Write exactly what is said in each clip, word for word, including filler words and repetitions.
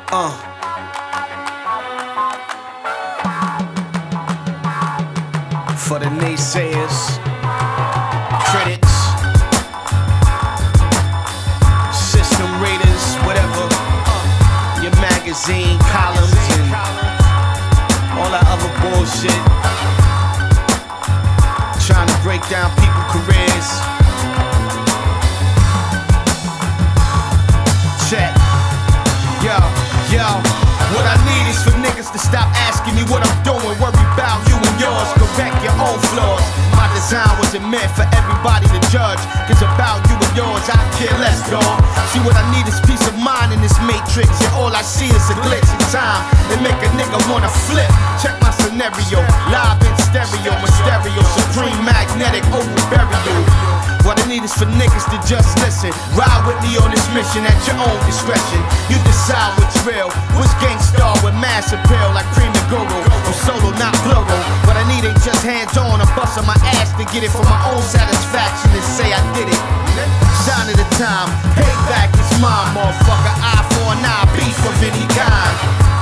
Uh. For the naysayers, critics, system raiders, whatever, uh, your magazine columns and all that other bullshit, trying to break down people's careers. Check. Yo, yo, what I need is for niggas to stop asking me what I'm doing. Worry about you and yours, correct your own flaws. My design wasn't meant for everybody to judge, cause about you and yours I care less, dawg. See, what I need is peace of mind in this matrix, and all I see is a glitch in time that make a nigga wanna flip. Check my scenario, live in stereo, my stereo, supreme magnetic overbury you. What I need is for niggas to just listen. Ride with me on this mission at your own discretion. You decide what's real, what's gangstar with mass appeal like Prima Guru. I'm solo, not plural. What I need ain't just hands on, I'm busting my ass to get it for my own satisfaction and say I did it. Sign of the time, payback is mine, motherfucker. Eye for an eye, beef of any kind.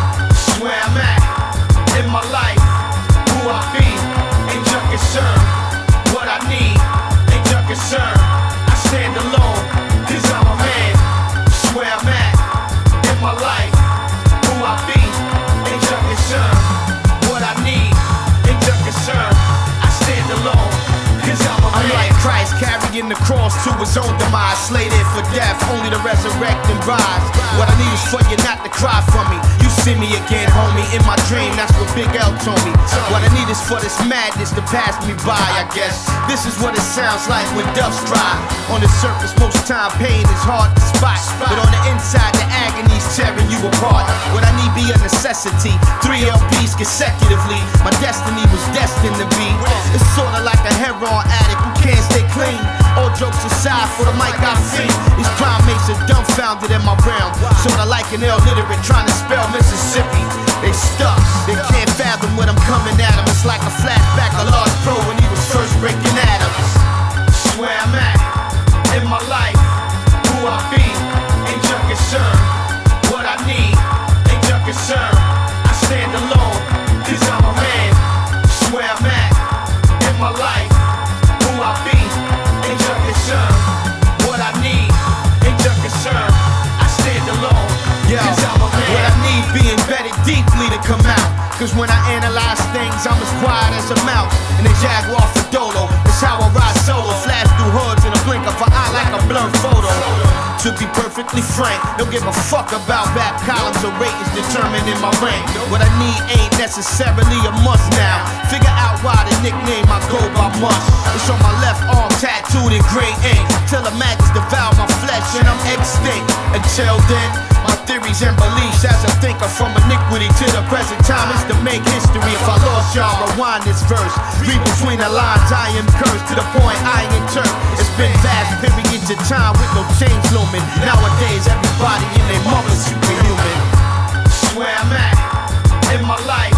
Where I'm at in my life, who I be, ain't your concern. What I need ain't your concern. I stand alone, cause I'm a man. Where I'm at in my life, who I be, ain't your concern. What I need ain't your concern. I stand alone, cause I'm a man. I'm like Christ carrying the cross to his own demise, slated for death, only to resurrect and rise. What I need is for you not to cry for me. You see me again, homie, in my dream, that's what Big L told me. What I need is for this madness to pass me by, I guess. This is what it sounds like when doves dry. On the surface, most time pain is hard to spot, but on the inside, the agony's tearing you apart. What I need be a necessity, three L Ps consecutively. My destiny was destined to be. It's sorta like a heroin addict who can't stay clean. All jokes aside, for the mic I fiend. These primates are dumbfounded in my realm, sorta like an illiterate trying to spell Mississippi. They stuck, they can't fathom what I'm coming at them. It's like a flashback of Large Pro when he was first breaking atoms. Where I'm at in my life, who I be, ain't your concern. What I need ain't your concern. I stand alone, cause I'm a man. Where I'm at in my life, who I be, ain't your concern. What I need ain't your concern. I stand alone, cause I'm a man. What I need be embedded deeply to come out, cause when I analyze things, I'm as quiet as a mouse in a Jaguar for Dolo. That's how I ride solo, flash through hoods in a blink of an eye like a blurred photo. To be perfectly frank, don't give a fuck about rap columns or ratings determined in my rank. What I need ain't necessarily a must now. Figure out why the nickname I go by must. It's on my left arm tattooed in gray ink, till the maggots devour my flesh and I'm extinct. Until then, my theories and beliefs as a thinker, from iniquity to the present time, is to make history. If I lost y'all, rewind this verse. Read between the lines, I am cursed to the point I ain't turned. It's been vast periods of time with no change looming. Nowadays, everybody in their mother's superhuman. Where I'm at in my life,